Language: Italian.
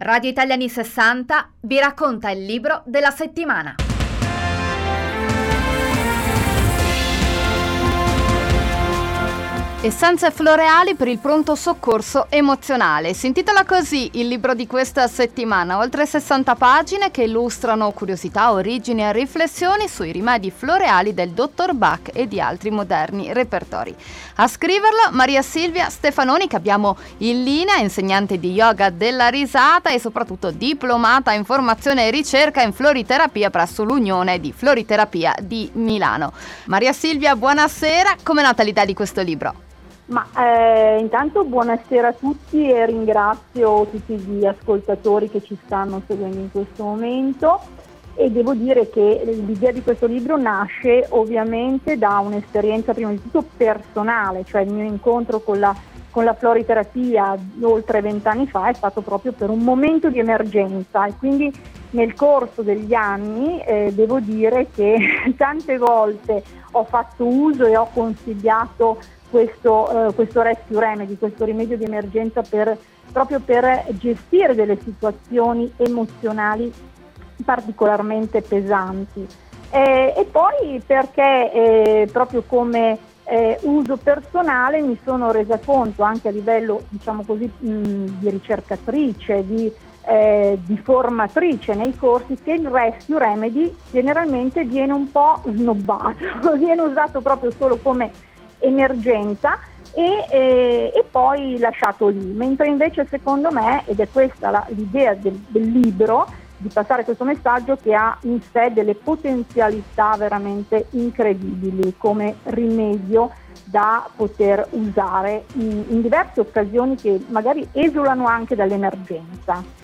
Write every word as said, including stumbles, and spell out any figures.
Radio Italia anni sessanta vi racconta il libro della settimana. Essenze floreali per il pronto soccorso emozionale. Si intitola così il libro di questa settimana, oltre sessanta pagine che illustrano curiosità, origini e riflessioni sui rimedi floreali del dottor Bach e di altri moderni repertori. A scriverlo Maria Silvia Stefanoni, che abbiamo in linea, insegnante di yoga della risata e soprattutto diplomata in formazione e ricerca in floriterapia presso l'Unione di Floriterapia di Milano. Maria Silvia, buonasera. Com'è nata l'idea di questo libro? Ma eh, intanto buonasera a tutti e ringrazio tutti gli ascoltatori che ci stanno seguendo in questo momento, e devo dire che l'idea di questo libro nasce ovviamente da un'esperienza prima di tutto personale, cioè il mio incontro con la, con la floriterapia oltre vent'anni fa è stato proprio per un momento di emergenza, e quindi nel corso degli anni eh, devo dire che tante volte ho fatto uso e ho consigliato questo, eh, questo rescue remedy, questo rimedio di emergenza per, proprio per gestire delle situazioni emozionali particolarmente pesanti. Eh, e poi perché eh, proprio come eh, uso personale mi sono resa conto anche a livello, diciamo così, mh, di ricercatrice, di, eh, di formatrice nei corsi, che il rescue remedy generalmente viene un po' snobbato, viene usato proprio solo come emergenza e, e, e poi lasciato lì, mentre invece secondo me, ed è questa la, l'idea del, del libro, di passare questo messaggio, che ha in sé delle potenzialità veramente incredibili come rimedio da poter usare in, in diverse occasioni che magari esulano anche dall'emergenza.